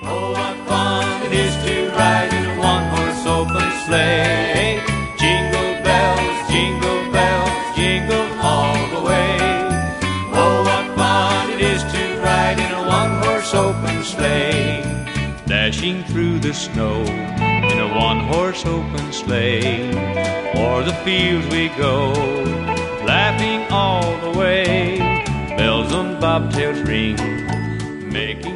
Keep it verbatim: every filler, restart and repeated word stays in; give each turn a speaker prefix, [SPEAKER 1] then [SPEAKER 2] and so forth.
[SPEAKER 1] Oh, what fun it is to ride in a one-horse open sleigh. Jingle bells, jingle bells, jingle all the way. Oh, what fun it is to ride in a one-horse open sleigh. Dashing through the snow in a one-horse open sleigh. O'er the fields we go, laughing all the way. Bells on bobtails ring, making